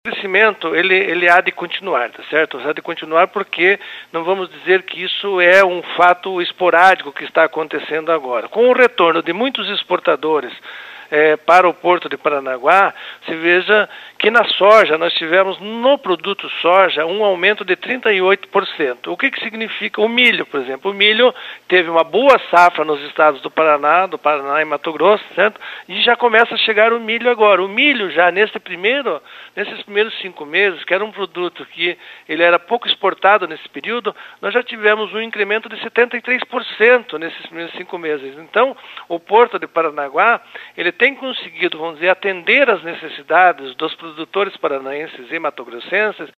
crescimento, ele há de continuar, tá certo? Há de continuar porque não vamos dizer que isso é um fato esporádico que está acontecendo agora. Com o retorno de muitos exportadores para o Porto de Paranaguá, se veja que na soja nós tivemos no produto soja um aumento de 38%. O que significa o milho, por exemplo? O milho teve uma boa safra nos estados do Paraná e Mato Grosso, certo? E já começa a chegar o milho agora. O milho já nesses primeiros 5 meses, que era um produto que ele era pouco exportado nesse período, nós já tivemos um incremento de 73% nesses primeiros 5 meses. Então, o Porto de Paranaguá, ele tem conseguido, vamos dizer, atender às necessidades dos produtores paranaenses e matogrossenses